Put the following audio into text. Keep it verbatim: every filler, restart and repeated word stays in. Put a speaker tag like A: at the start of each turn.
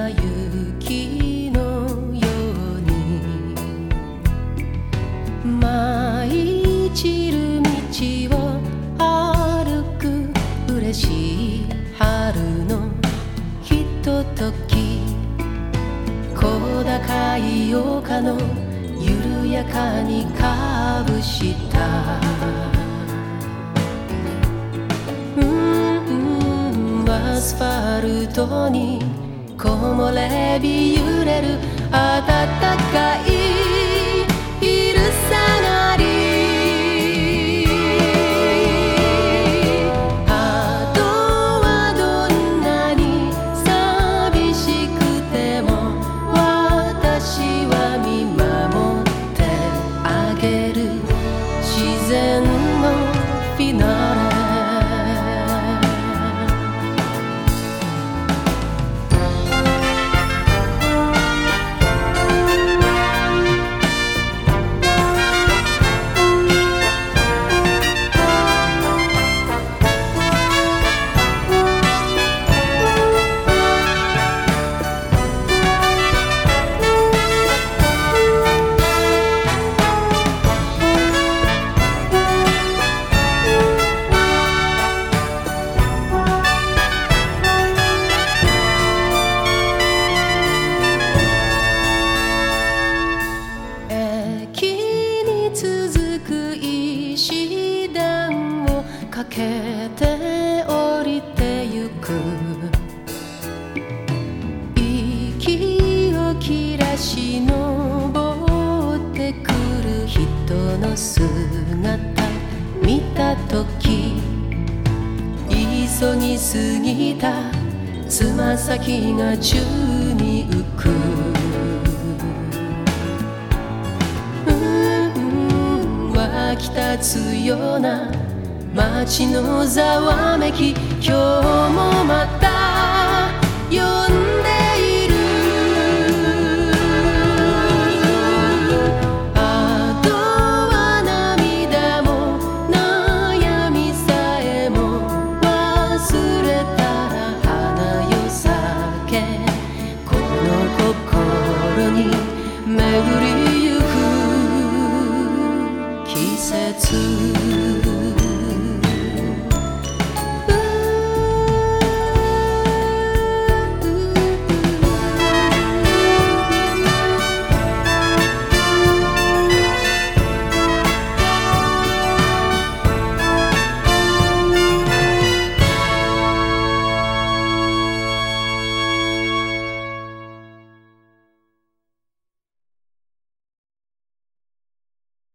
A: な雪のように舞い散る道を歩く嬉しい春のひととき、小高い丘の緩やかにかぶしたアスファルトに木漏れ日揺れる暖かい昼下がり、あとはどんなに寂しくても私は見守ってあげる自然のフィナーレ。かけて降りてゆく、息を切らし登ってくる人の姿見たとき、急ぎすぎたつま先が宙に浮く、湧き立つような街のざわめき、今日もまた呼んでいる。あとは涙も悩みさえも忘れたら花よ咲け、この心に巡りゆく季節